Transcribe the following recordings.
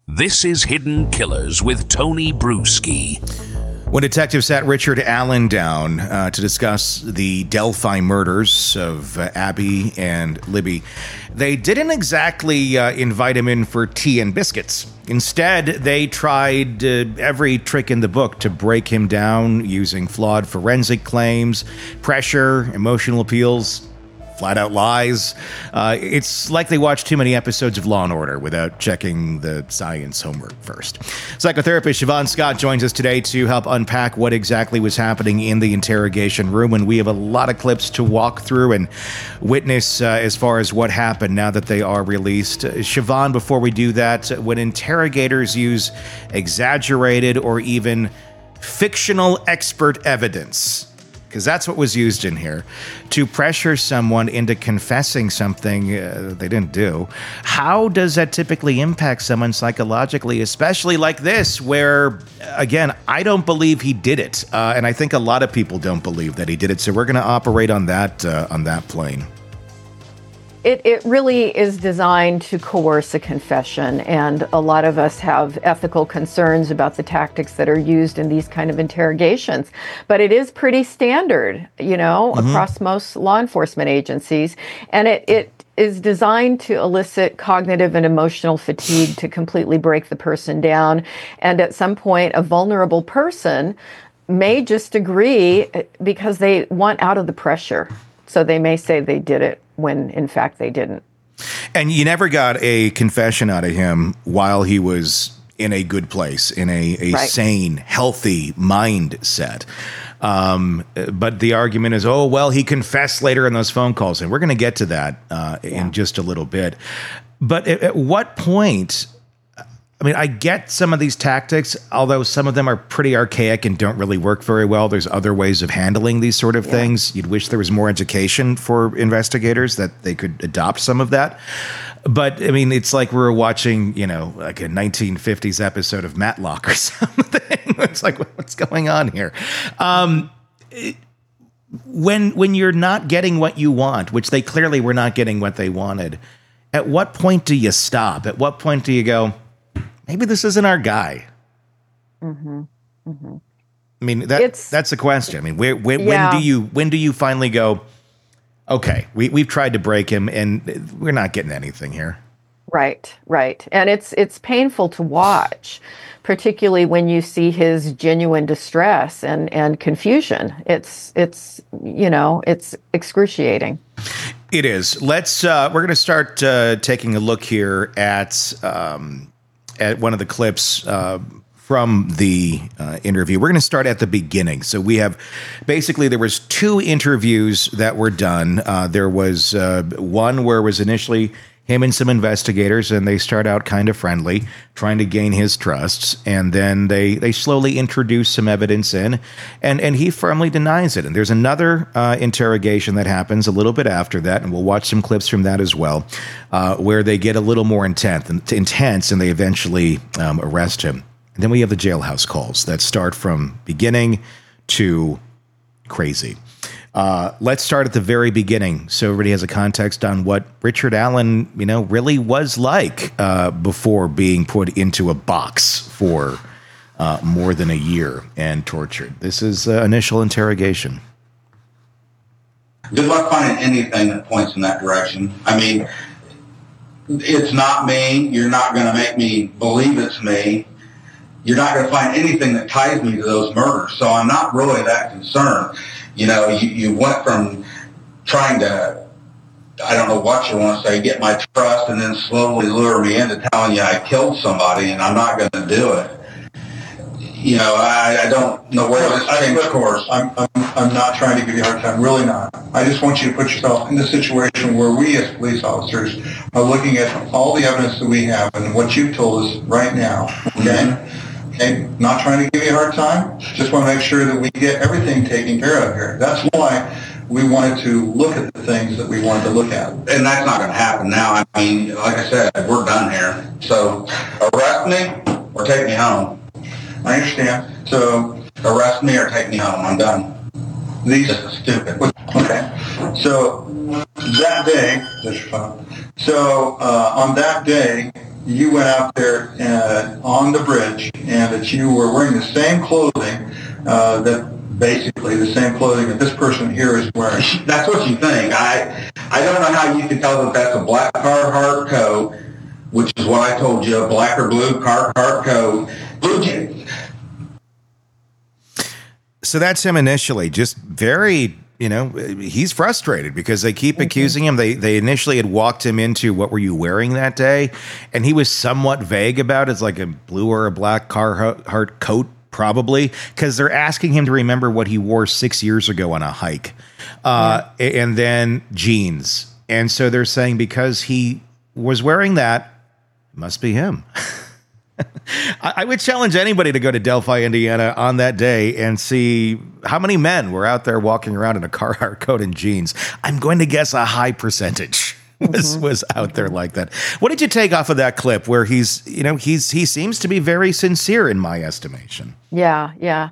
This is Hidden Killers with Tony Bruschi. When detectives sat Richard Allen down to discuss the Delphi murders of Abby and Libby, they didn't exactly invite him in for tea and biscuits. Instead, they tried every trick in the book to break him down using flawed forensic claims, pressure, emotional appeals, flat-out lies. It's like they watched too many episodes of Law & Order without checking the science homework first. Psychotherapist Siobhan Scott joins us today to help unpack what exactly was happening in the interrogation room, and we have a lot of clips to walk through and witness as far as what happened now that they are released. Siobhan, before we do that, when interrogators use exaggerated or even fictional expert evidence, because that's what was used in here, to pressure someone into confessing something they didn't do. How does that typically impact someone psychologically, especially like this, where, again, I don't believe he did it, and I think a lot of people don't believe that he did it, so we're going to operate on that plane. It really is designed to coerce a confession, and a lot of us have ethical concerns about the tactics that are used in these kind of interrogations. But it is pretty standard, across most law enforcement agencies, and it is designed to elicit cognitive and emotional fatigue to completely break the person down. And at some point, a vulnerable person may just agree because they want out of the pressure. So they may say they did it when, in fact, they didn't. And you never got a confession out of him while he was in a good place, in a right, sane, healthy mindset. But the argument is, oh, well, he confessed later in those phone calls. And we're going to get to that in just a little bit. But at what point... I mean, I get some of these tactics, although some of them are pretty archaic and don't really work very well. There's other ways of handling these sort of things. You'd wish there was more education for investigators, that they could adopt some of that. But, I mean, it's like we're watching, like a 1950s episode of Matlock or something. It's like, what's going on here? When you're not getting what you want, which they clearly were not getting what they wanted, at what point do you stop? At what point do you go, maybe this isn't our guy? Mm-hmm. Mm-hmm. I mean, that's the question. I mean, when do you finally go, okay, we've tried to break him and we're not getting anything here? Right. And it's painful to watch, particularly when you see his genuine distress and confusion. It's excruciating. It is. We're going to start taking a look here at one of the clips from the interview. We're going to start at the beginning. So there was two interviews that were done. There was one where it was initially him and some investigators, and they start out kind of friendly, trying to gain his trust. And then they slowly introduce some evidence in, and he firmly denies it. And there's another interrogation that happens a little bit after that, and we'll watch some clips from that as well, where they get a little more intense, and they eventually arrest him. And then we have the jailhouse calls that start from beginning to crazy. Let's start at the very beginning, so everybody has a context on what Richard Allen, really was like before being put into a box for more than a year and tortured. This is initial interrogation. Good luck finding anything that points in that direction. I mean, it's not me. You're not going to make me believe it's me. You're not going to find anything that ties me to those murders. So I'm not really that concerned. You went from trying to, I don't know what you want to say, get my trust, and then slowly lure me into telling you I killed somebody, and I'm not going to do it. I don't know where this came, of course. I'm not trying to give you a hard time, really not. I just want you to put yourself in the situation where we as police officers are looking at all the evidence that we have and what you've told us right now, okay? Mm-hmm. Okay, not trying to give you a hard time, just want to make sure that we get everything taken care of here. That's why we wanted to look at the things that we wanted to look at. And that's not going to happen now. I mean, like I said, we're done here. So arrest me or take me home. I understand. So arrest me or take me home. I'm done. This is stupid. Okay. So that day, on that day, you went out there on the bridge and that you were wearing the same clothing that basically the same clothing that this person here is wearing. That's what you think. I don't know how you can tell that that's a black Carhartt coat, which is what I told you, a black or blue Carhartt coat. Blue jeans. So that's him initially, just very, he's frustrated because they keep accusing him. They initially had walked him into what were you wearing that day? And he was somewhat vague about it. It's like a blue or a black Carhartt coat, probably, because they're asking him to remember what he wore 6 years ago on a hike. And then jeans. And so they're saying because he was wearing that, it must be him. I would challenge anybody to go to Delphi, Indiana on that day and see how many men were out there walking around in a Carhartt coat and jeans. I'm going to guess a high percentage was out there like that. What did you take off of that clip where he seems to be very sincere in my estimation? Yeah.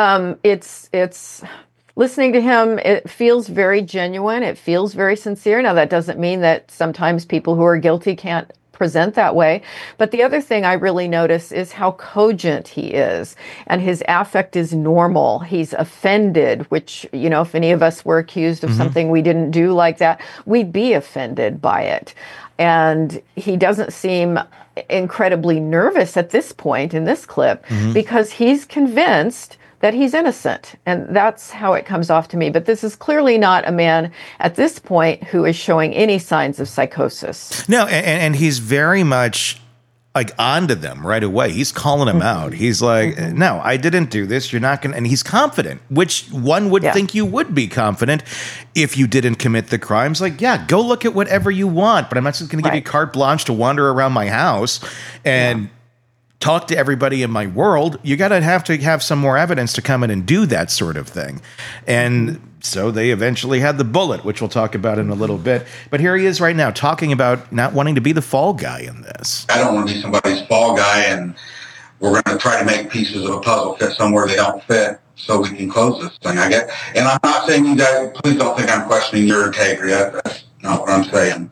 It's listening to him, it feels very genuine. It feels very sincere. Now, that doesn't mean that sometimes people who are guilty can't present that way. But the other thing I really notice is how cogent he is, and his affect is normal. He's offended, which, if any of us were accused of something we didn't do like that, we'd be offended by it. And he doesn't seem incredibly nervous at this point in this clip because he's convinced that he's innocent. And that's how it comes off to me. But this is clearly not a man at this point who is showing any signs of psychosis. No, and he's very much like onto them right away. He's calling them out. He's like, no, I didn't do this. You're not going to. And he's confident, which one would think you would be confident if you didn't commit the crimes. Like, yeah, go look at whatever you want, but I'm not just going to give you carte blanche to wander around my house and talk to everybody in my world. You got to have some more evidence to come in and do that sort of thing. And so they eventually had the bullet, which we'll talk about in a little bit. But here he is right now talking about not wanting to be the fall guy in this. I don't want to be somebody's fall guy, and we're going to try to make pieces of a puzzle fit somewhere they don't fit so we can close this thing. I get, and I'm not saying you guys, please don't think I'm questioning your integrity. That's not what I'm saying.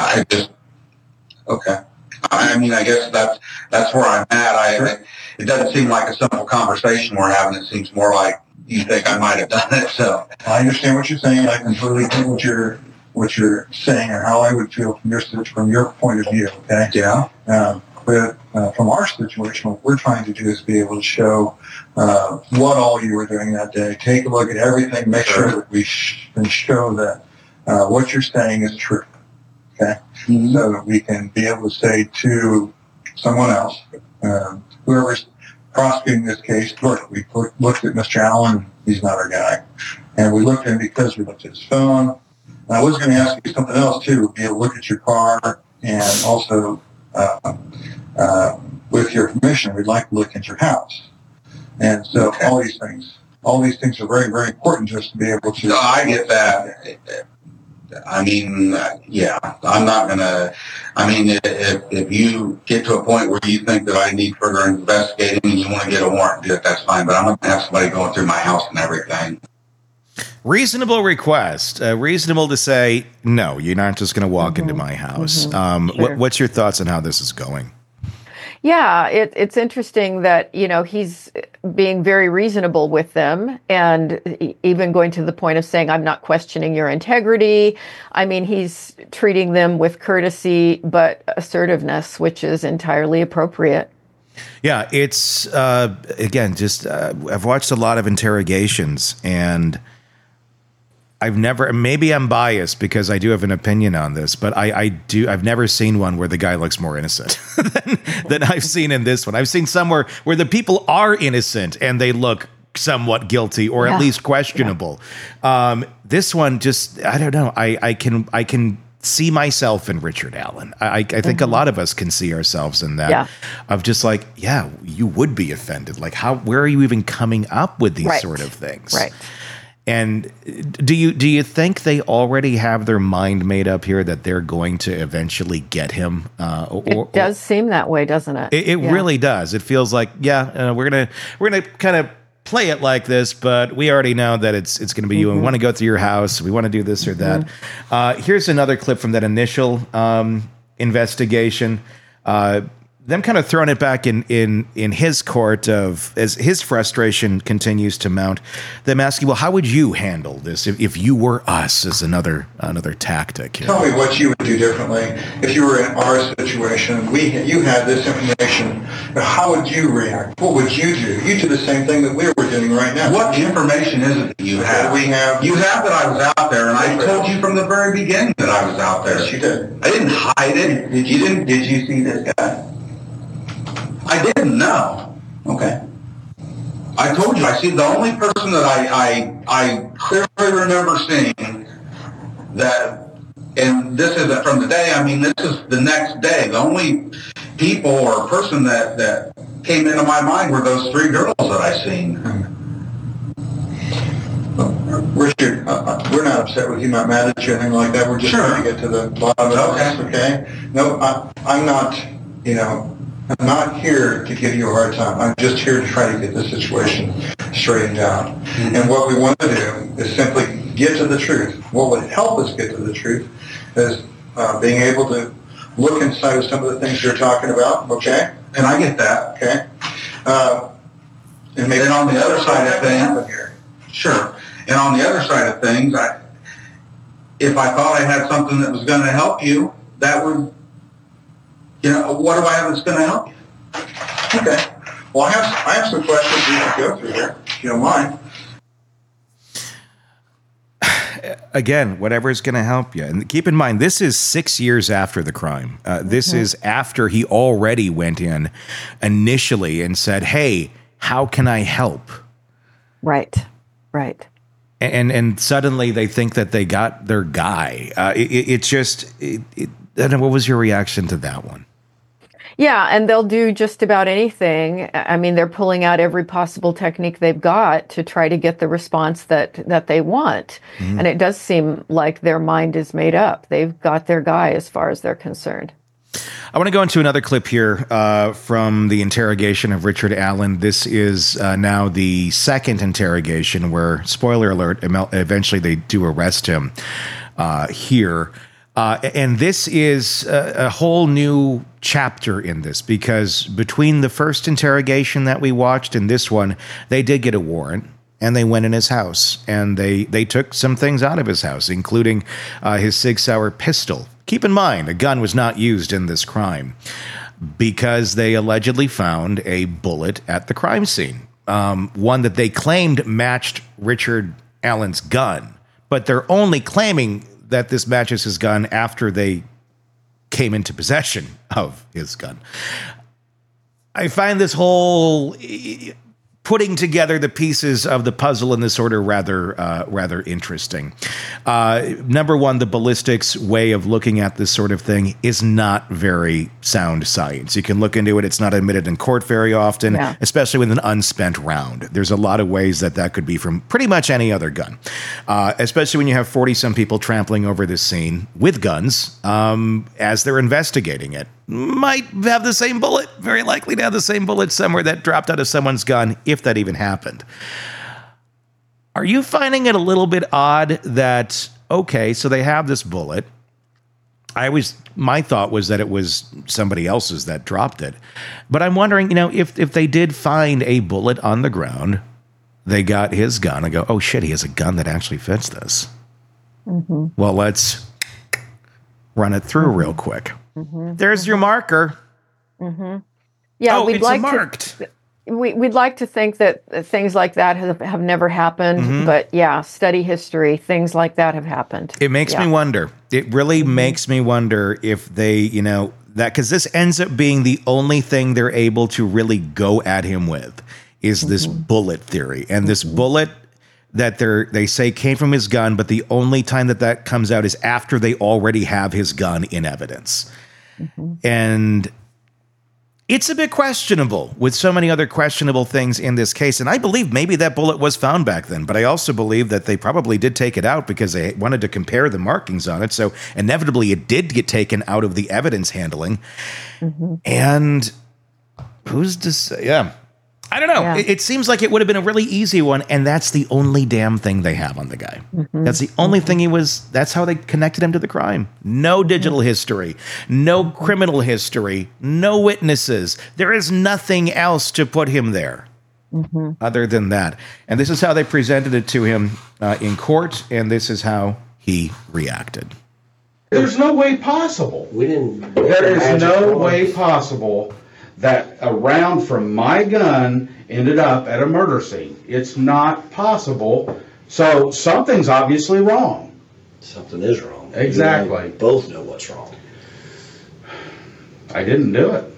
Okay. I mean, I guess that's where I'm at. It doesn't seem like a simple conversation we're having. It seems more like you think I might have done it. So I understand what you're saying. I completely get what you're saying and how I would feel from your point of view. Okay. Yeah. But from our situation, what we're trying to do is be able to show what all you were doing that day. Take a look at everything. Make sure that we can show that what you're saying is true. Okay, so that we can be able to say to someone else, whoever's prosecuting this case, look, we looked at Mr. Allen, he's not our guy. And we looked at him because we looked at his phone. And I was going to ask you something else, too. Be able to look at your car, and also, with your permission, we'd like to look at your house. And so all these things are very, very important just to be able to... No, I get that. I mean, yeah, I'm not going to, I mean, if you get to a point where you think that I need further investigating and you want to get a warrant to do it, that's fine, but I'm not going to have somebody going through my house and everything. Reasonable request. Reasonable to say, no, you're not just going to walk into my house. Sure. What's your thoughts on how this is going? Yeah, it's interesting that, he's being very reasonable with them and even going to the point of saying, I'm not questioning your integrity. I mean, he's treating them with courtesy, but assertiveness, which is entirely appropriate. Yeah, it's, again, just I've watched a lot of interrogations, and maybe I'm biased because I do have an opinion on this, but I've never seen one where the guy looks more innocent than I've seen in this one. I've seen somewhere where the people are innocent and they look somewhat guilty or at least questionable. Yeah. This one just, I don't know. I can see myself in Richard Allen. I think a lot of us can see ourselves in that of just like, yeah, you would be offended. Like where are you even coming up with these sort of things? Right. And do you think they already have their mind made up here that they're going to eventually get him? It does seem that way, doesn't it? It really does. It feels like, we're gonna kind of play it like this, but we already know that it's going to be you. And we want to go through your house. We want to do this or that. Here's another clip from that initial investigation. them kind of throwing it back in his court of as his frustration continues to mount, them asking, well, how would you handle this if you were us, as another tactic here. Tell me what you would do differently if you were in our situation. You had this information. How would you react? What would you do? You do the same thing that we were doing right now. What information is it that you have? You have that I was out there, and I told you from the very beginning that I was out there. Yes, you did. I didn't hide it. Did you see this guy? I didn't know. Okay. I told you, I see the only person that I clearly remember seeing that, and this isn't from the day, I mean, this is the next day. The only people or person that came into my mind were those 3 girls that I seen. Richard, we're not upset with you, not mad at you, anything like that. We're just trying to get to the bottom of this, okay? No, I'm not, I'm not here to give you a hard time. I'm just here to try to get the situation straightened out. Mm-hmm. And what we want to do is simply get to the truth. What would help us get to the truth is being able to look inside of some of the things you're talking about, okay? And I get that. Okay. And maybe on the other side of things, sure. And on the other side of things, if I thought I had something that was going to help you, that would, what do I have that's going to help you? Okay. Well, I have some questions we can go through here, if you don't mind. Again, whatever is going to help you. And keep in mind, this is 6 years after the crime. This is after he already went in initially and said, hey, how can I help? Right. And suddenly they think that they got their guy. I don't know, what was your reaction to that one? Yeah, and they'll do just about anything. I mean, they're pulling out every possible technique they've got to try to get the response that they want. Mm-hmm. And it does seem like their mind is made up. They've got their guy as far as they're concerned. I want to go into another clip here from the interrogation of Richard Allen. This is now the second interrogation where, spoiler alert, eventually they do arrest him here. And this is a whole new chapter in this, because between the first interrogation that we watched and this one, they did get a warrant and they went in his house and they took some things out of his house, including his Sig Sauer pistol. Keep in mind, a gun was not used in this crime because they allegedly found a bullet at the crime scene, one that they claimed matched Richard Allen's gun, but they're only claiming that this matches his gun after they came into possession of his gun. I find this whole putting together the pieces of the puzzle in this order rather interesting. Number one, the ballistics way of looking at this sort of thing is not very sound science. You can look into it. It's not admitted in court very often, especially with an unspent round. There's a lot of ways that could be from pretty much any other gun, especially when you have 40-some people trampling over this scene with guns as they're investigating it. Might have the same bullet, very likely to have the same bullet somewhere that dropped out of someone's gun, if that even happened. Are you finding it a little bit odd that, okay, so they have this bullet. My thought was that it was somebody else's that dropped it. But I'm wondering, if they did find a bullet on the ground, they got his gun and go, oh shit, he has a gun that actually fits this. Mm-hmm. Well, let's run it through real quick. Mm-hmm. There's your marker. Mm-hmm. Yeah, we'd like marked. We'd like to think that things like that have never happened, mm-hmm. but study history, things like that have happened. It makes me wonder. It really makes me wonder if they, that, because this ends up being the only thing they're able to really go at him with is this bullet theory. And this bullet that they say came from his gun, but the only time that comes out is after they already have his gun in evidence. Mm-hmm. And it's a bit questionable with so many other questionable things in this case. And I believe maybe that bullet was found back then, but I also believe that they probably did take it out because they wanted to compare the markings on it. So inevitably it did get taken out of the evidence handling. Mm-hmm. And who's to say? Yeah. I don't know. Yeah. It seems like it would have been a really easy one, and that's the only damn thing they have on the guy. That's the only thing that's how they connected him to the crime. No digital history, no criminal history, no witnesses. There is nothing else to put him there other than that. And this is how they presented it to him in court, and this is how he reacted. There's no way possible. There is no way possible that a round from my gun ended up at a murder scene. It's not possible. So something's obviously wrong. Something is wrong. Exactly. We both know what's wrong. I didn't do it.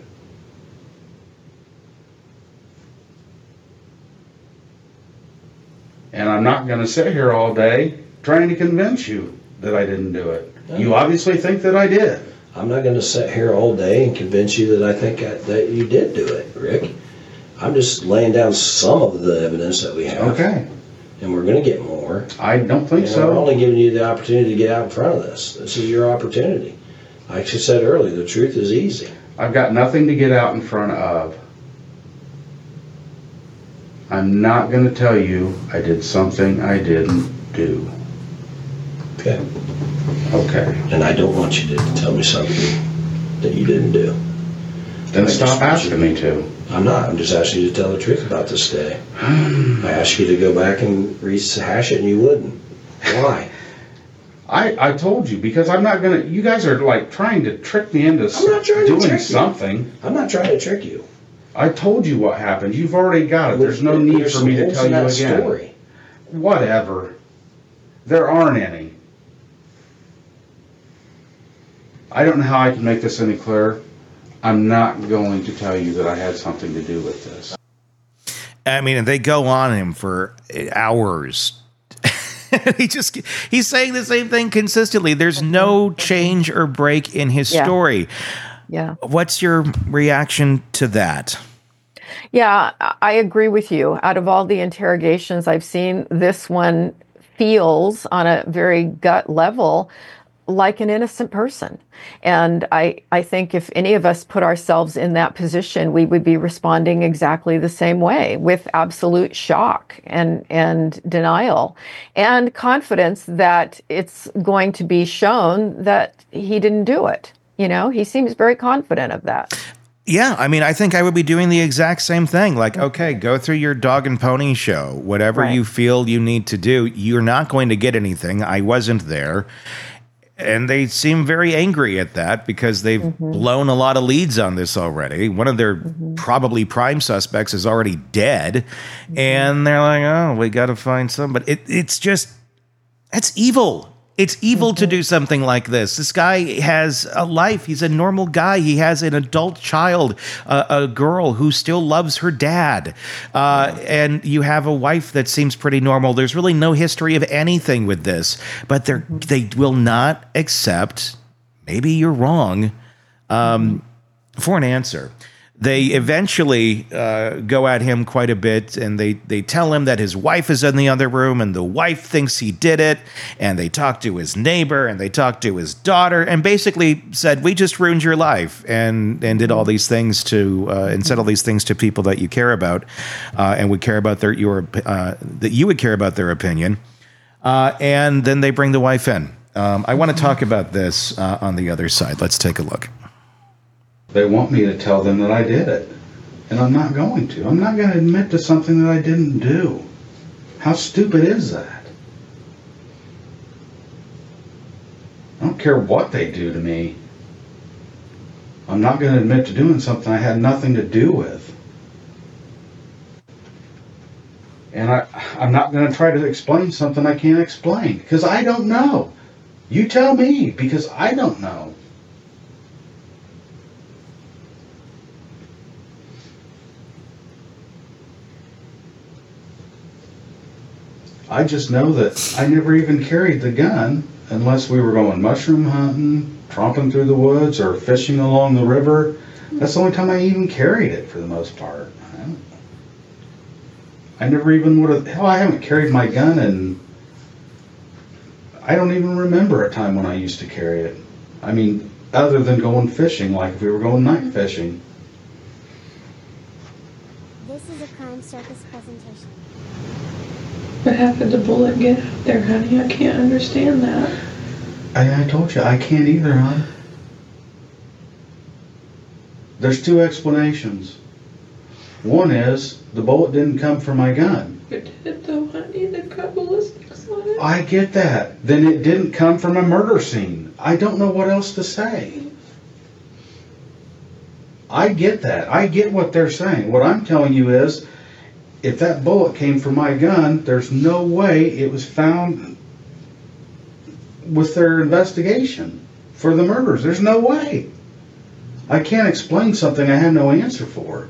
And I'm not going to sit here all day trying to convince you that I didn't do it. No. You obviously think that I did. I'm not going to sit here all day and convince you that I think that you did do it, Rick. I'm just laying down some of the evidence that we have. Okay. And we're going to get more. I don't think And so. we're only giving you the opportunity to get out in front of this. This is your opportunity. Like I said earlier, the truth is easy. I've got nothing to get out in front of. I'm not going to tell you I did something I didn't do. Okay. Okay. And I don't want you to tell me something that you didn't do. Then stop asking me to. I'm not. I'm just asking you to tell the truth about this day. I asked you to go back and rehash it, and you wouldn't. Why? I told you, because I'm not going to... You guys are like trying to trick me into I'm not trying to doing trick something. you. I'm not trying to trick you. I told you what happened. You've already got it. There's no need for me to tell you again. Story. Whatever. There aren't any. I don't know how I can make this any clearer. I'm not going to tell you that I had something to do with this. I mean, they go on him for hours. He's saying the same thing consistently. There's no change or break in his story. Yeah. What's your reaction to that? Yeah, I agree with you. Out of all the interrogations I've seen, this one feels on a very gut level like an innocent person. And I think if any of us put ourselves in that position, we would be responding exactly the same way, with absolute shock and denial and confidence that it's going to be shown that he didn't do it. You know, he seems very confident of that. Yeah, I mean, I think I would be doing the exact same thing. Like, okay, go through your dog and pony show. Whatever you feel you need to do, you're not going to get anything. I wasn't there. And they seem very angry at that because they've blown a lot of leads on this already. One of their probably prime suspects is already dead. And they're like, oh, we got to find somebody. It's just, that's evil. It's evil to do something like this. This guy has a life. He's a normal guy. He has an adult child, a girl who still loves her dad. And you have a wife that seems pretty normal. There's really no history of anything with this. But they will not accept, maybe you're wrong, for an answer. They eventually go at him quite a bit, and they tell him that his wife is in the other room, and the wife thinks he did it, and they talk to his neighbor, and they talk to his daughter, and basically said, we just ruined your life, and did all these things to, and said all these things to people that you care about, and would care about that you would care about their opinion, and then they bring the wife in. I want to talk about this on the other side. Let's take a look. They want me to tell them that I did it. And I'm not going to. I'm not going to admit to something that I didn't do. How stupid is that? I don't care what they do to me. I'm not going to admit to doing something I had nothing to do with. And I'm not going to try to explain something I can't explain, because I don't know. You tell me, because I don't know. I just know that I never even carried the gun unless we were going mushroom hunting, tromping through the woods, or fishing along the river. That's the only time I even carried it for the most part. I never even would have... Hell, I haven't carried my gun and I don't even remember a time when I used to carry it. I mean, other than going fishing, like if we were going night fishing. This is a Crime Circus presentation. But how could the bullet get out there, honey? I can't understand that. I told you, I can't either, hon. There's two explanations. One is, the bullet didn't come from my gun. It did, though, honey. They got ballistics on it. I get that. Then it didn't come from a murder scene. I don't know what else to say. I get that. I get what they're saying. What I'm telling you is, if that bullet came from my gun, there's no way it was found with their investigation for the murders. There's no way. I can't explain something I have no answer for.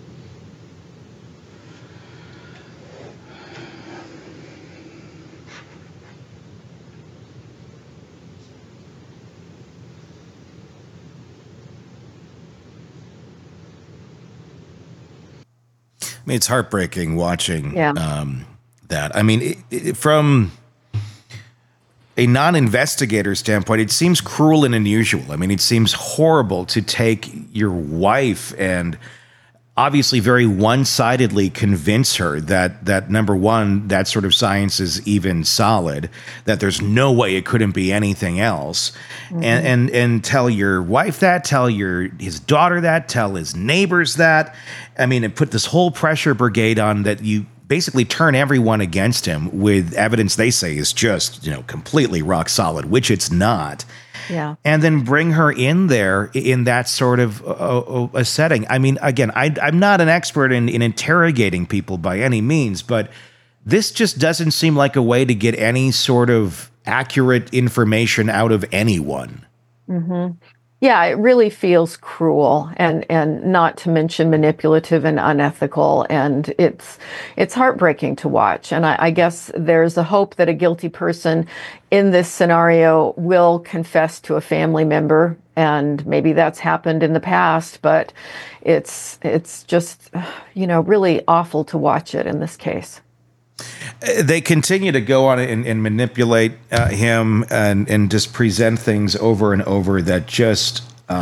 I mean, it's heartbreaking watching that. I mean, from a non-investigator standpoint, it seems cruel and unusual. I mean, it seems horrible to take your wife and obviously very one-sidedly convince her that number one, that sort of science is even solid, that there's no way it couldn't be anything else, and tell your wife that, tell his daughter that, tell his neighbors that. I mean, and put this whole pressure brigade on that you basically turn everyone against him with evidence they say is just, completely rock solid, which it's not. Yeah. And then bring her in there in that sort of a setting. I mean, again, I'm not an expert in interrogating people by any means, but this just doesn't seem like a way to get any sort of accurate information out of anyone. Mm-hmm. Yeah, it really feels cruel and not to mention manipulative and unethical. And it's heartbreaking to watch. And I guess there's a hope that a guilty person in this scenario will confess to a family member. And maybe that's happened in the past, but it's just, really awful to watch it in this case. They continue to go on and manipulate him and just present things over and over that just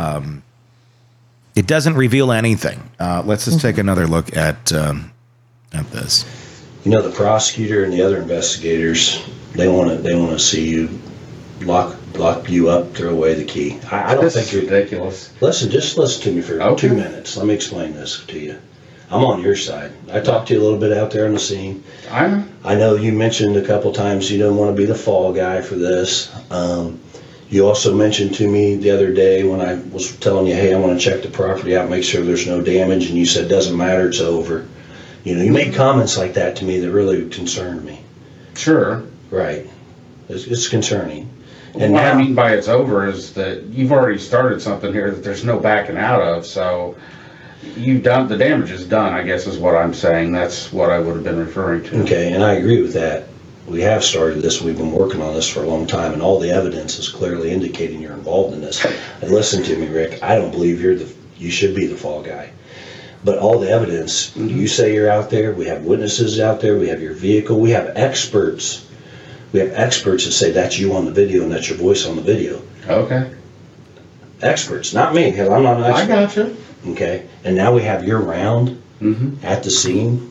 it doesn't reveal anything. Let's just take another look at this. The prosecutor and the other investigators, they want to see you lock you up, throw away the key. I don't think you're ridiculous. Just listen to me for 2 minutes. Let me explain this to you. I'm on your side. I talked to you a little bit out there on the scene. I know you mentioned a couple times you don't want to be the fall guy for this. You also mentioned to me the other day when I was telling you, hey, I want to check the property out, make sure there's no damage, and you said, doesn't matter, it's over. You made comments like that to me that really concerned me. Sure. Right. It's concerning. And what I mean by it's over is that you've already started something here that there's no backing out of, so you've done, the damage is done, I guess is what I'm saying. That's what I would have been referring to. Okay, and I agree with that. We have started this, we've been working on this for a long time, and all the evidence is clearly indicating you're involved in this. And listen to me, Rick, I don't believe you should be the fall guy. But all the evidence, you say you're out there, we have witnesses out there, we have your vehicle, we have experts. We have experts that say that's you on the video and that's your voice on the video. Okay. Experts, not me, because I'm not an expert. I gotcha. Okay, and now we have your round at the scene.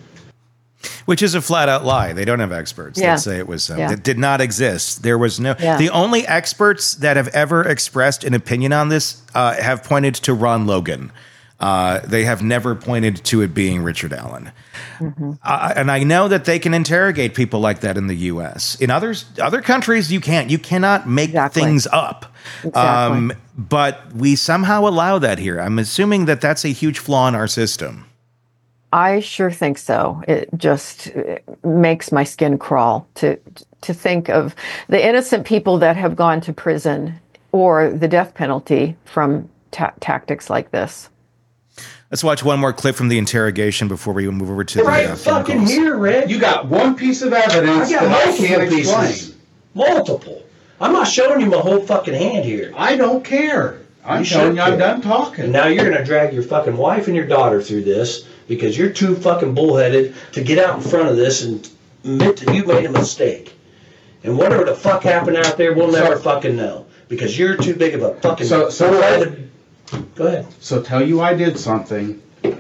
Which is a flat-out lie. They don't have experts that say it was it did not exist. There was no. Yeah. The only experts that have ever expressed an opinion on this have pointed to Ron Logan. They have never pointed to it being Richard Allen. And I know that they can interrogate people like that in the U.S. In other countries, you can't. You cannot make things up. Exactly. But we somehow allow that here. I'm assuming that that's a huge flaw in our system. I sure think so. It just makes my skin crawl to think of the innocent people that have gone to prison or the death penalty from tactics like this. Let's watch one more clip from the interrogation before we move over to the fucking here, Red. You got one piece of evidence that I can't explain. Multiple. I'm not showing you my whole fucking hand here. I don't care. I'm showing you I'm done talking. And now you're going to drag your fucking wife and your daughter through this because you're too fucking bullheaded to get out in front of this and admit that you made a mistake. And whatever the fuck happened out there, we'll never fucking know. Because you're too big of a fucking... So go ahead. So tell you I did something,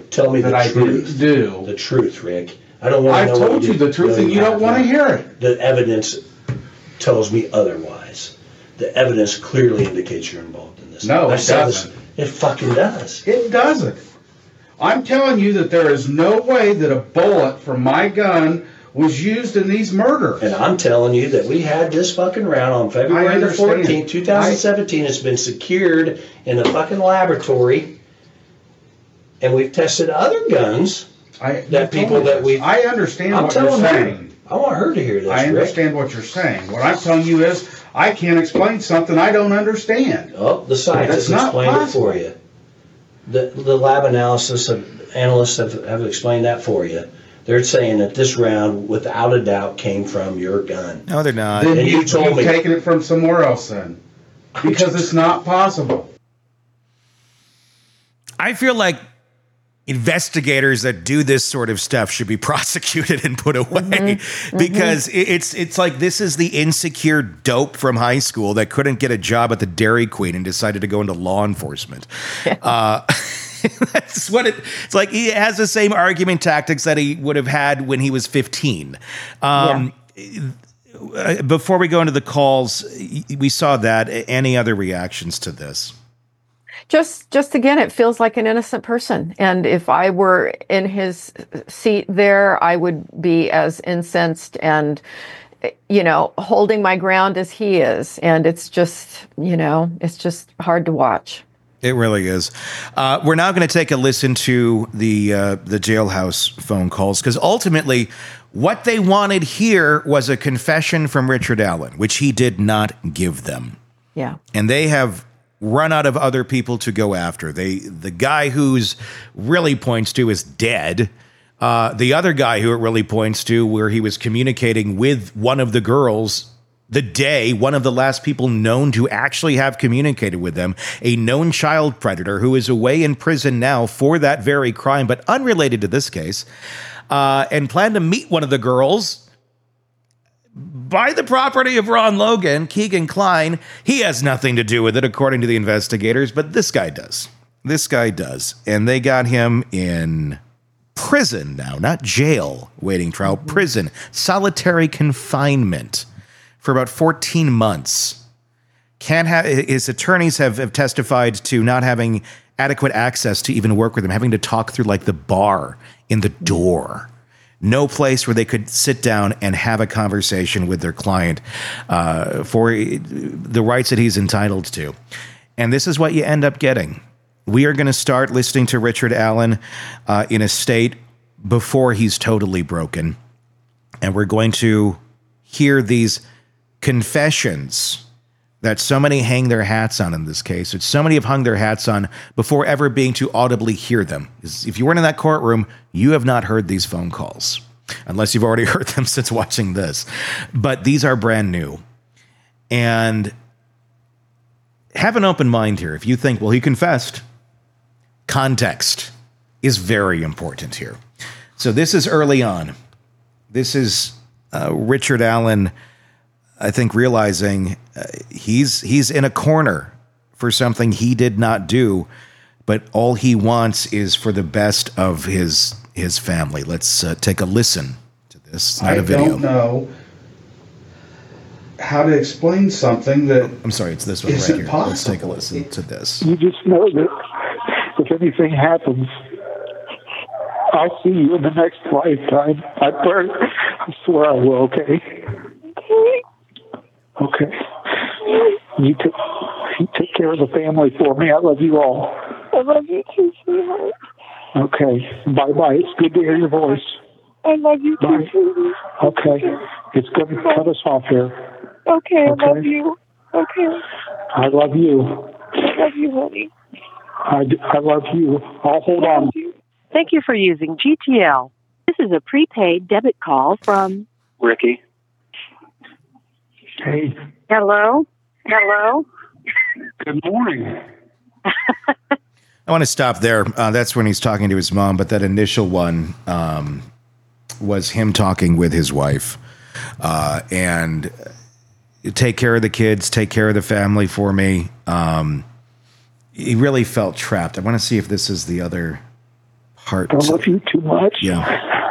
Tell me that I didn't do. The truth, Rick. I don't want to know. I've told you the truth, and you don't want to hear it. The evidence tells me otherwise. The evidence clearly indicates you're involved in this. No, it doesn't. It fucking does. It doesn't. I'm telling you that there is no way that a bullet from my gun was used in these murders. And I'm telling you that we had this fucking round on February the 14th, 2017. It's been secured in a fucking laboratory. And we've tested other guns I understand what you're saying. I want her to hear this, I understand what you're saying. What I'm telling you is I can't explain something I don't understand. Oh, the scientists explained it for you. The lab analysts have explained that for you. They're saying that this round, without a doubt, came from your gun. No, they're not. Then you told me. You've taken it from somewhere else then. Because it's not possible. I feel like investigators that do this sort of stuff should be prosecuted and put away because it's like this is the insecure dope from high school that couldn't get a job at the Dairy Queen and decided to go into law enforcement. That's what it's like. He has the same argument tactics that he would have had when he was 15. Before we go into the calls, we saw that. Any other reactions to this? Just again, it feels like an innocent person. And if I were in his seat there, I would be as incensed and, holding my ground as he is. And it's just, it's just hard to watch. It really is. We're now going to take a listen to the jailhouse phone calls because ultimately what they wanted here was a confession from Richard Allen, which he did not give them. Yeah. And they have run out of other people to go after. The guy who's really points to is dead. The other guy who it really points to, where he was communicating with one of the girls the day, one of the last people known to actually have communicated with them, a known child predator who is away in prison now for that very crime, but unrelated to this case, and planned to meet one of the girls by the property of Ron Logan, Keegan Kline. He has nothing to do with it, according to the investigators, but this guy does. This guy does. And they got him in prison now, not jail, waiting trial, prison, solitary confinement for about 14 months. His attorneys have testified to not having adequate access to even work with him, having to talk through like the bar in the door. No place where they could sit down and have a conversation with their client for the rights that he's entitled to. And this is what you end up getting. We are going to start listening to Richard Allen in a state before he's totally broken. And we're going to hear these confessions that so many hang their hats on in this case, that so many have hung their hats on before ever being to audibly hear them. If you weren't in that courtroom, you have not heard these phone calls, unless you've already heard them since watching this. But these are brand new. And have an open mind here. If you think, well, he confessed, context is very important here. So this is early on. This is Richard Allen, I think, realizing he's in a corner for something he did not do, but all he wants is for the best of his family. Let's take a listen to this. It's not a video. I don't know how to explain something that I'm sorry, it's this one right here. Possible. Let's take a listen to this. You just know that if anything happens, I'll see you in the next lifetime. I swear I will, okay? Okay. You take care of the family for me. I love you all. I love you too, sweetheart. Okay. Bye-bye. It's good to hear your voice. I love you too, sweetie. Okay. It's going to cut us off here. Okay, I love you. Okay. I love you. I love you, honey. I love you. I'll hold on. Thank you for using GTL. This is a prepaid debit call from Ricky. Hey. Hello? Hello? Good morning. I want to stop there. That's when he's talking to his mom, but that initial one was him talking with his wife. And take care of the kids, take care of the family for me. He really felt trapped. I want to see if this is the other heart. I love you too much. Yeah.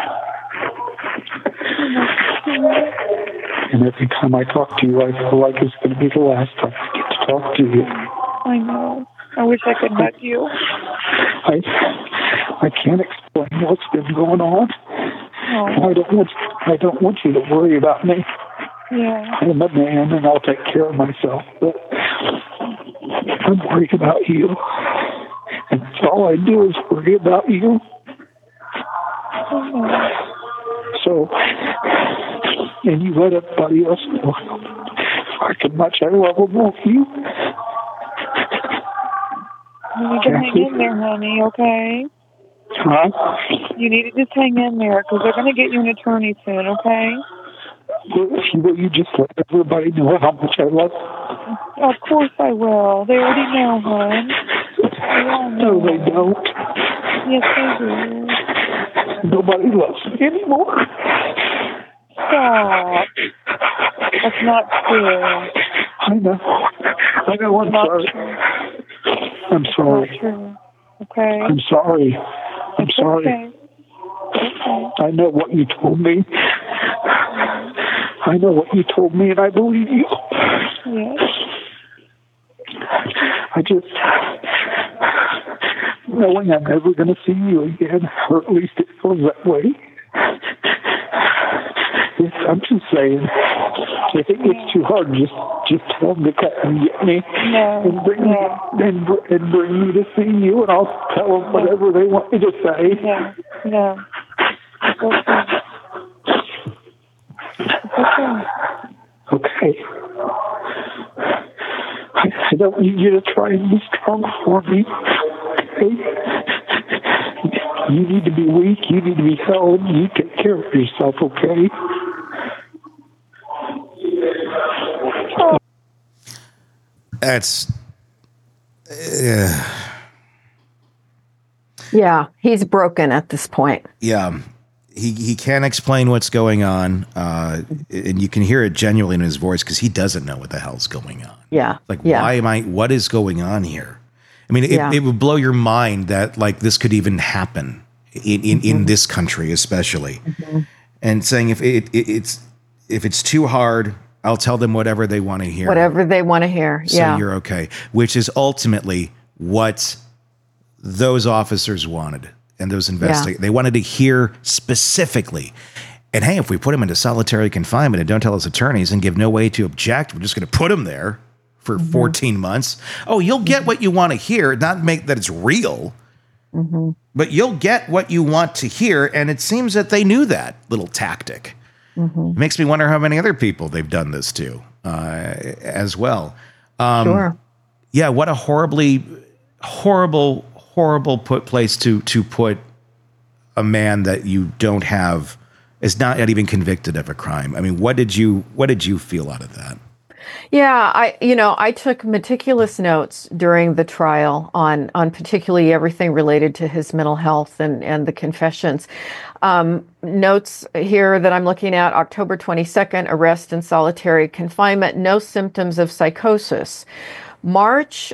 And every time I talk to you, I feel like it's going to be the last time I get to talk to you. I know. I wish I could hug you. I can't explain what's been going on. Oh. I don't want you to worry about me. Yeah. I'm a man and I'll take care of myself, but I'm worried about you. And all I do is worry about you. So, and you let everybody else know how much I love them, won't you? You need to hang in there, honey, okay? Huh? You need to just hang in there, because they're going to get you an attorney soon, okay? Will you just let everybody know how much I love them? Of course I will. They already know, hon. No, they don't. Yes, they do. Nobody loves me anymore. Stop. That's not true. I know. I'm sorry. I'm sorry. Not true. Okay. I'm sorry. I'm sorry. Okay. I know what you told me. I know what you told me, and I believe you. Yes. I just, knowing I'm never going to see you again, or at least it feels that way. I'm just saying, if it gets too hard, just tell them to come and get me and bring me to see you, and I'll tell them whatever they want me to say. No. It's okay. Okay. I don't need you to try and be strong for me. Okay? You need to be weak. You need to be held. You take care of yourself, okay? That's... Yeah, he's broken at this point. Yeah. He can't explain what's going on, and you can hear it genuinely in his voice because he doesn't know what the hell's going on. Yeah. Like, what is going on here? I mean, it would blow your mind that, like, this could even happen in this country, especially. Mm-hmm. And saying if it's too hard, I'll tell them whatever they want to hear. Whatever they want to hear, so you're okay. Which is ultimately what those officers wanted. And those investigators, they wanted to hear specifically. And hey, if we put him into solitary confinement and don't tell his attorneys and give no way to object, we're just going to put him there for 14 months. Oh, you'll get what you want to hear, not make that it's real, but you'll get what you want to hear. And it seems that they knew that little tactic. It makes me wonder how many other people they've done this to as well. Sure. Yeah, what a horrible place to put a man that you don't have is not even convicted of a crime. I mean, what did you feel out of that? Yeah, I took meticulous notes during the trial on particularly everything related to his mental health and the confessions. Notes here that I'm looking at: October 22nd, arrest in solitary confinement, no symptoms of psychosis. March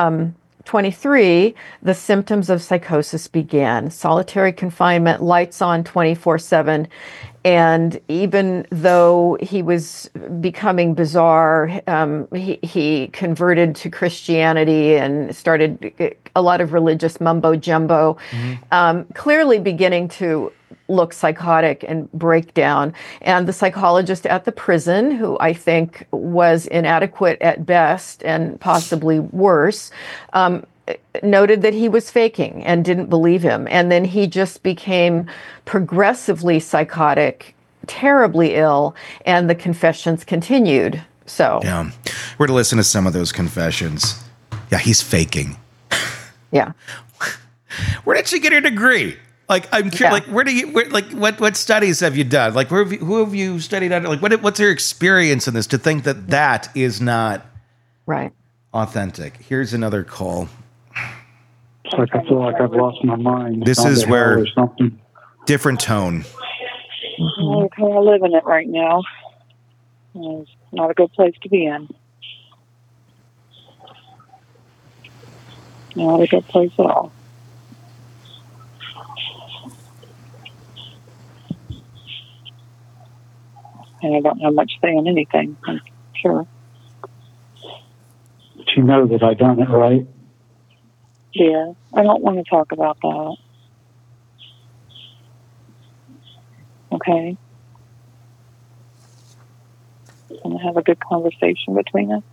23, the symptoms of psychosis began. Solitary confinement, lights on 24/7. And even though he was becoming bizarre, he converted to Christianity and started a lot of religious mumbo jumbo, clearly beginning to look psychotic and break down. And the psychologist at the prison, who I think was inadequate at best and possibly worse, noted that he was faking and didn't believe him. And then he just became progressively psychotic, terribly ill, and the confessions continued. So yeah, we're to listen to some of those confessions. Yeah, he's faking. Yeah. Where did she get her degree? Like, I'm curious. Like, what studies have you done? Like, who have you studied under? Like, what's your experience in this to think that is not right authentic? Here's another call. It's like I feel like I've lost my mind. This is where different tone. I kind of live in it right now. It's not a good place to be in. Not a good place at all. And I don't have much say in anything, I'm sure. But you know that I done it, right? Yeah, I don't want to talk about that. Okay? Want to have a good conversation between us?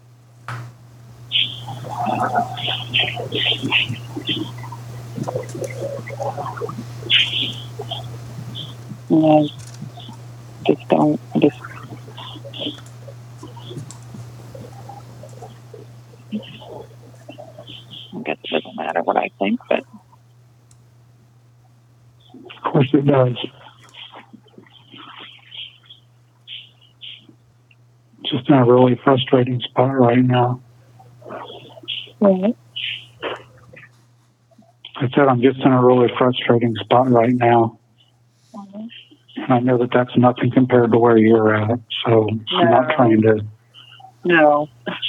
No, just don't. I guess it doesn't matter what I think, but Of course it does. Just in a really frustrating spot right now. Right. I said I'm just in a really frustrating spot right now. Mm-hmm. And I know that that's nothing compared to where you're at, so I'm not trying to... No,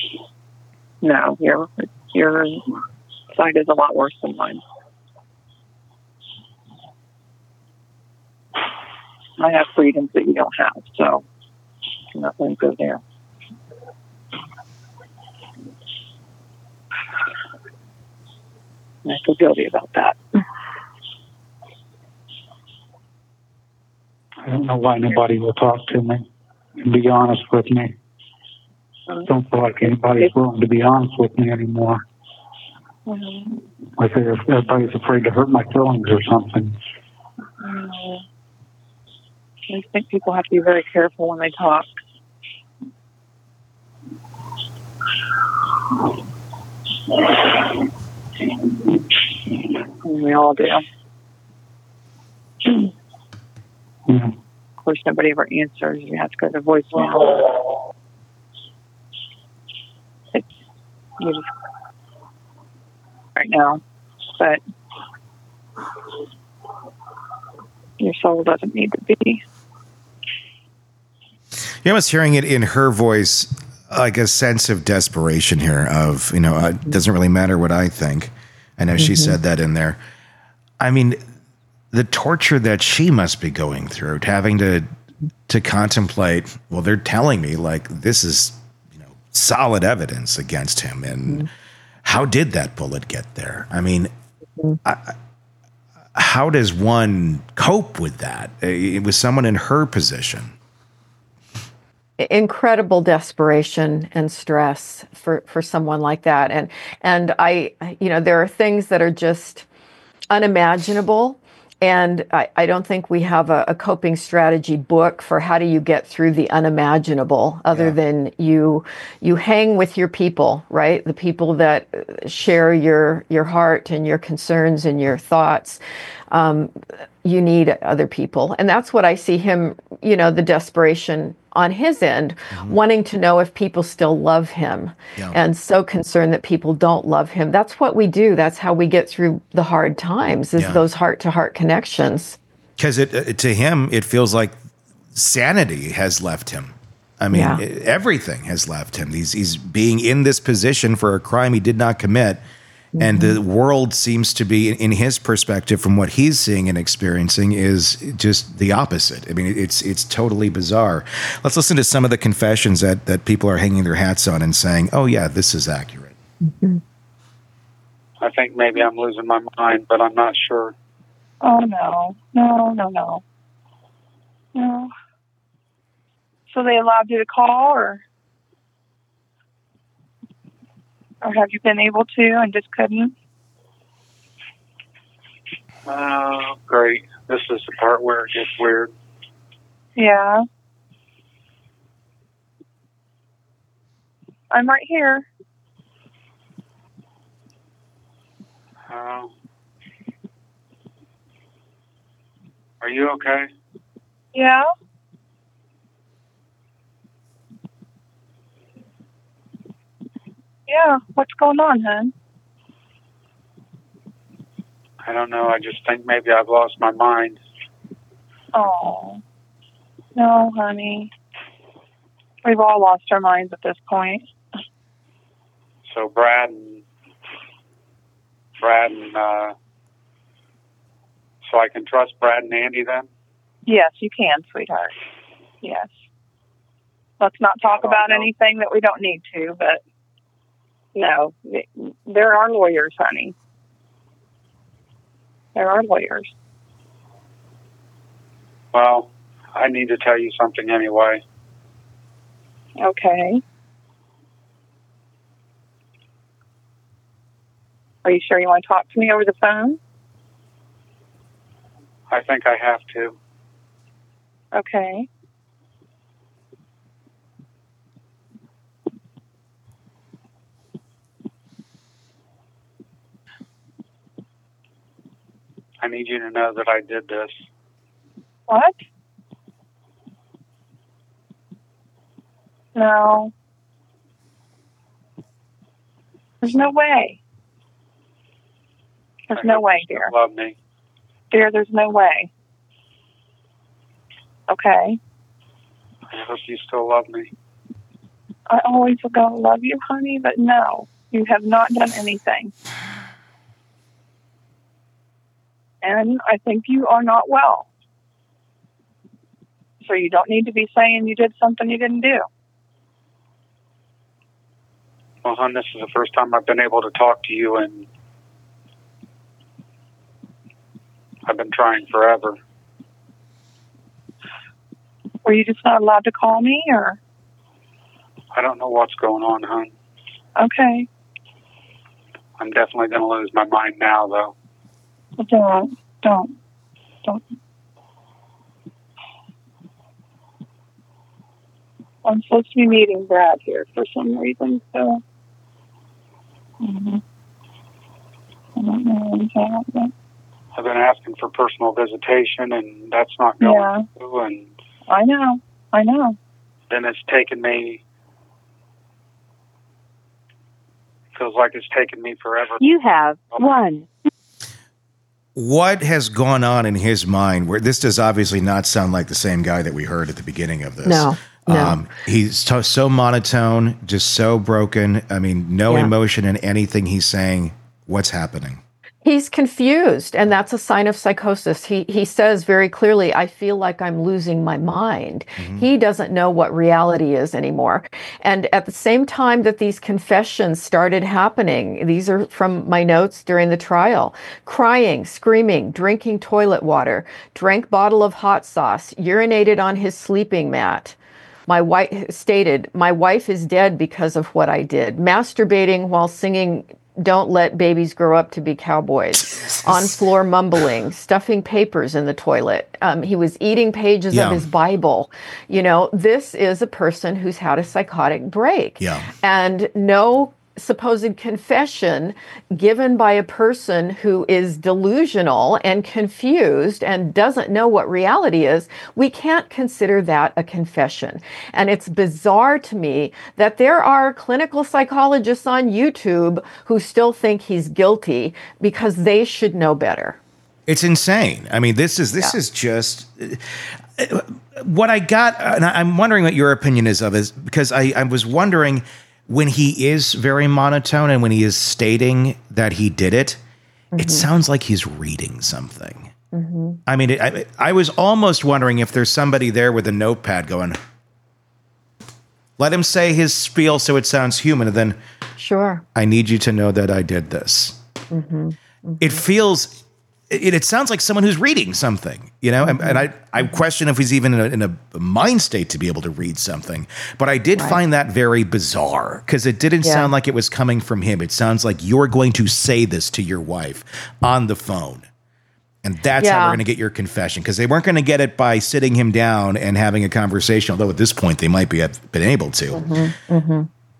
your side is a lot worse than mine. I have freedoms that you don't have, so I'm not going to go there. And I feel guilty about that. I don't know why nobody will talk to me and be honest with me. I don't feel like anybody's willing to be honest with me anymore. Mm-hmm. Like everybody's afraid to hurt my feelings or something. I think people have to be very careful when they talk. We all do. Yeah. Of course, nobody ever answers. You have to go to voicemail. You just right now, but your soul doesn't need to be. Yeah, I was hearing it in her voice, like a sense of desperation here of, it doesn't really matter what I think. I know she said that in there. I mean, the torture that she must be going through, having to contemplate, well, they're telling me like this is, solid evidence against him. And how did that bullet get there? I mean, how does one cope with that? It was someone in her position. Incredible desperation and stress for someone like that. And I, there are things that are just unimaginable. And I don't think we have a coping strategy book for how do you get through the unimaginable other than you hang with your people, right? The people that share your heart and your concerns and your thoughts. You need other people. And that's what I see him, the desperation on his end, wanting to know if people still love him and so concerned that people don't love him. That's what we do. That's how we get through the hard times is those heart-to-heart connections. Because to him, it feels like sanity has left him. I mean, everything has left him. He's being in this position for a crime he did not commit. And the world seems to be, in his perspective, from what he's seeing and experiencing, is just the opposite. I mean, it's totally bizarre. Let's listen to some of the confessions that people are hanging their hats on and saying, oh, yeah, this is accurate. I think maybe I'm losing my mind, but I'm not sure. Oh, no. No. So they allowed you to call, or have you been able to and just couldn't? Great. This is the part where it gets weird. Yeah. I'm right here. Are you okay? Yeah. Yeah, what's going on, hon? I don't know. I just think maybe I've lost my mind. Oh, no, honey. We've all lost our minds at this point. So Brad and So I can trust Brad and Andy then? Yes, you can, sweetheart. Yes. Let's not talk about anything that we don't need to, but no, there are lawyers, honey. There are lawyers. Well, I need to tell you something anyway. Okay. Are you sure you want to talk to me over the phone? I think I have to. Okay. I need you to know that I did this. What? No. There's no way. There's no way, dear. Love me. Dear, there's no way. Okay. I hope you still love me. I always will go love you, honey, but no, you have not done anything. And I think you are not well. So you don't need to be saying you did something you didn't do. Well, hon, this is the first time I've been able to talk to you, and I've been trying forever. Were you just not allowed to call me, or? I don't know what's going on, hon. Okay. I'm definitely going to lose my mind now, though. Don't. I'm supposed to be meeting Brad here for some reason, so. I don't know anything about that. I've been asking for personal visitation, and that's not going through, and I know. then it's taken me, feels like it's taken me forever. You have one. What has gone on in his mind where this does obviously not sound like the same guy that we heard at the beginning of this? No. He's so monotone, just so broken. I mean, no emotion in anything he's saying. What's happening? He's confused, and that's a sign of psychosis. He says very clearly, I feel like I'm losing my mind. Mm-hmm. He doesn't know what reality is anymore. And at the same time that these confessions started happening, these are from my notes during the trial, crying, screaming, drinking toilet water, drank bottle of hot sauce, urinated on his sleeping mat. My wife stated, my wife is dead because of what I did. Masturbating while singing Don't Let Babies Grow Up to Be Cowboys. On floor mumbling, stuffing papers in the toilet. He was eating pages of his Bible. You know, this is a person who's had a psychotic break. Yeah. And no supposed confession given by a person who is delusional and confused and doesn't know what reality is, we can't consider that a confession. And it's bizarre to me that there are clinical psychologists on YouTube who still think he's guilty because they should know better. It's insane. I mean, this is just what I got, and I'm wondering what your opinion is of it, because I was wondering, when he is very monotone and when he is stating that he did it, it sounds like he's reading something. Mm-hmm. I mean, I was almost wondering if there's somebody there with a notepad going, let him say his spiel so it sounds human, and then, sure, I need you to know that I did this. Mm-hmm. Mm-hmm. It feels... It sounds like someone who's reading something, you know, and I question if he's even in a mind state to be able to read something. But I did find that very bizarre because it didn't sound like it was coming from him. It sounds like you're going to say this to your wife on the phone. And that's how we're going to get your confession, because they weren't going to get it by sitting him down and having a conversation, although at this point they might have been able to. Mm-hmm. Mm-hmm.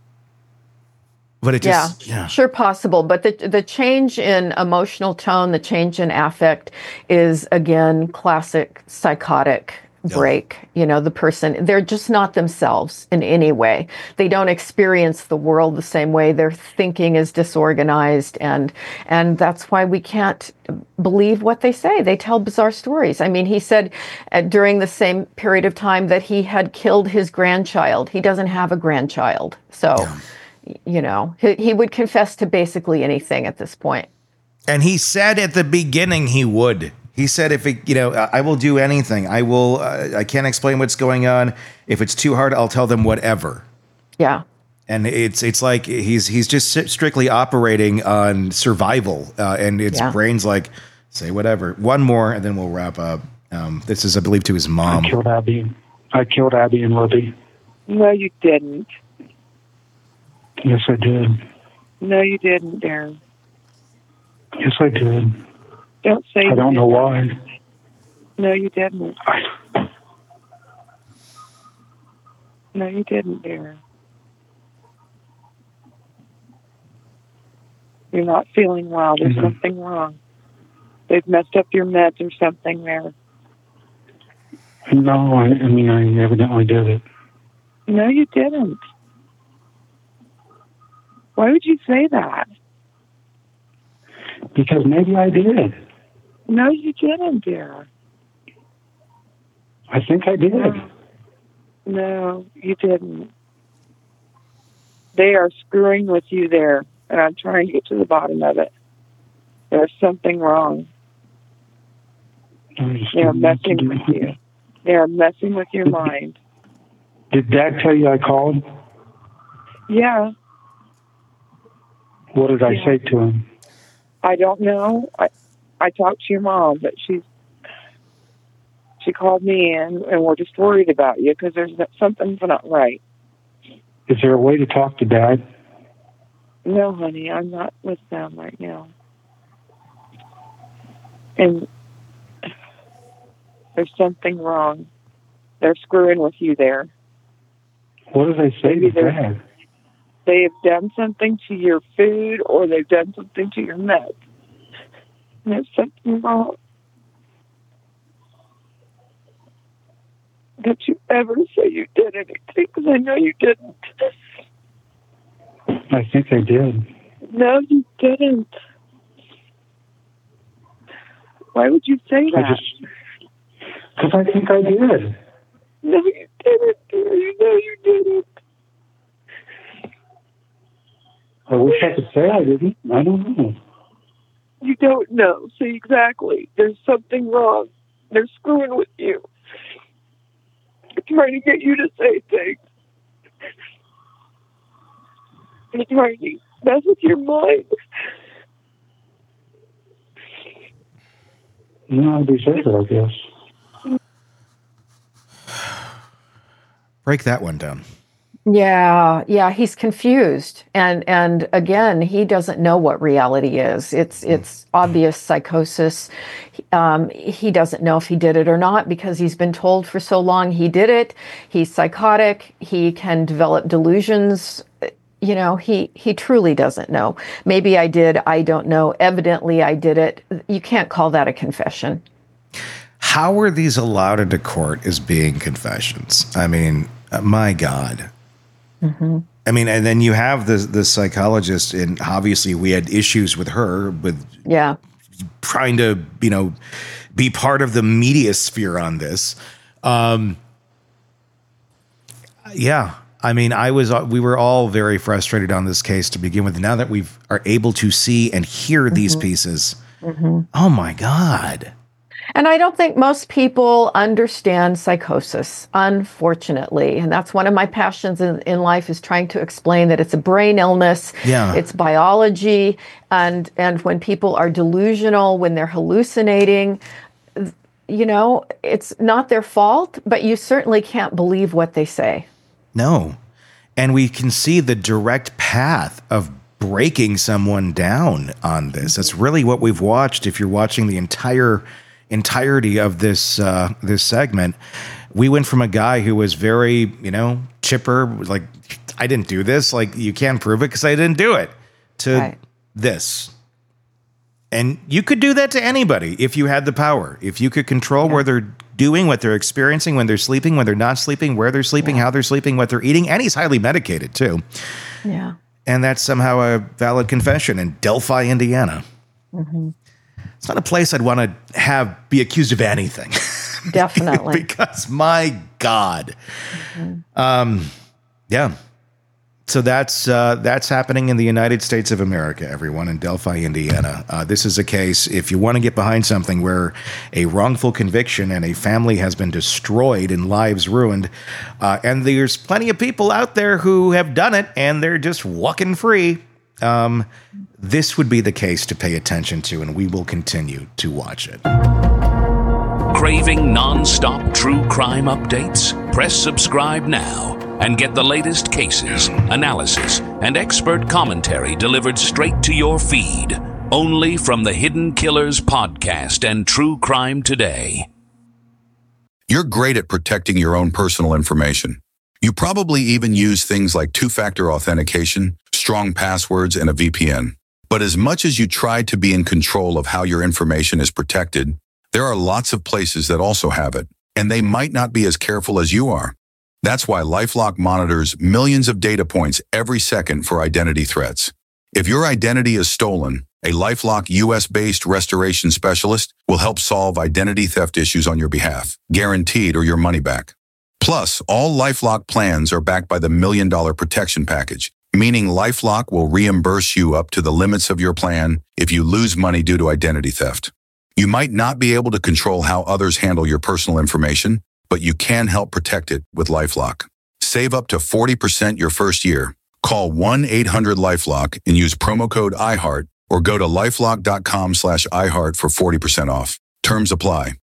But it just, sure possible. But the change in emotional tone, the change in affect is, again, classic psychotic break. You know, the person, they're just not themselves in any way. They don't experience the world the same way. Their thinking is disorganized. And that's why we can't believe what they say. They tell bizarre stories. I mean, he said during the same period of time that he had killed his grandchild. He doesn't have a grandchild. So... You know, he would confess to basically anything at this point. And he said at the beginning he would. He said, if it, I will do anything. I can't explain what's going on. If it's too hard, I'll tell them whatever. Yeah. And it's like he's just strictly operating on survival, and its brain's like, say whatever. One more, and then we'll wrap up. This is, I believe, to his mom. I killed Abby and Libby. No, you didn't. Yes, I did. No, you didn't, Darren. Yes, I did. Don't say I don't know why. No, you didn't. No, you didn't, Darren. You're not feeling well. There's something wrong. They've messed up your meds or something there. No, I evidently did it. No, you didn't. Why would you say that? Because maybe I did. No, you didn't, dear. I think I did. No, you didn't. They are screwing with you there, and I'm trying to get to the bottom of it. There's something wrong. They are messing with you. They are messing with your mind. Did Dad tell you I called? Yeah. What did I say to him? I don't know. I talked to your mom, but she called me in, and we're just worried about you because something's not right. Is there a way to talk to Dad? No, honey, I'm not with them right now. And there's something wrong. They're screwing with you there. What did I say to Dad? They have done something to your food, or they've done something to your meds. And there's something wrong. Don't you ever say you did anything, because I know you didn't. I think I did. No, you didn't. Why would you say that? Because I think I did. No, you didn't. You know you didn't. I wish I could say I didn't. I don't know. You don't know. See, exactly. There's something wrong. They're screwing with you. They're trying to get you to say things. They're trying to mess with your mind. No, I deserve it, I guess. Break that one down. Yeah, he's confused. And again, he doesn't know what reality is. It's obvious psychosis. He doesn't know if he did it or not because he's been told for so long he did it. He's psychotic. He can develop delusions. He truly doesn't know. Maybe I did. I don't know. Evidently, I did it. You can't call that a confession. How are these allowed into court as being confessions? I mean, my God. Mm-hmm. I mean, and then you have the psychologist, and obviously we had issues with her with trying to, be part of the media sphere on this. I mean, we were all very frustrated on this case to begin with. Now that we are able to see and hear these pieces, oh my God. And I don't think most people understand psychosis, unfortunately. And that's one of my passions in life, is trying to explain that it's a brain illness. Yeah. It's biology. And when people are delusional, when they're hallucinating, it's not their fault, but you certainly can't believe what they say. No. And we can see the direct path of breaking someone down on this. That's really what we've watched. If you're watching the entirety of this this segment, we went from a guy who was very, chipper, like, I didn't do this, like, you can't prove it because I didn't do it, to this. And you could do that to anybody if you had the power. If you could control where they're doing, what they're experiencing, when they're sleeping, when they're not sleeping, where they're sleeping, how they're sleeping, what they're eating. And he's highly medicated too. Yeah. And that's somehow a valid confession in Delphi, Indiana. Mm-hmm. It's not a place I'd want to be accused of anything. Definitely. Because my God. Mm-hmm. Yeah. So that's happening in the United States of America, everyone, in Delphi, Indiana. This is a case, if you want to get behind something where a wrongful conviction and a family has been destroyed and lives ruined, and there's plenty of people out there who have done it and they're just walking free, this would be the case to pay attention to, and we will continue to watch it. Craving non-stop true crime updates? Press subscribe now and get the latest cases, analysis, and expert commentary delivered straight to your feed. Only from the Hidden Killers podcast and True Crime Today. You're great at protecting your own personal information. You probably even use things like two-factor authentication, strong passwords, and a VPN. But as much as you try to be in control of how your information is protected, there are lots of places that also have it, and they might not be as careful as you are. That's why LifeLock monitors millions of data points every second for identity threats. If your identity is stolen, a LifeLock US-based restoration specialist will help solve identity theft issues on your behalf, guaranteed or your money back. Plus, all LifeLock plans are backed by the $1 Million Protection Package, meaning LifeLock will reimburse you up to the limits of your plan if you lose money due to identity theft. You might not be able to control how others handle your personal information, but you can help protect it with LifeLock. Save up to 40% your first year. Call 1-800-LifeLock and use promo code IHEART or go to LifeLock.com/iHeart for 40% off. Terms apply.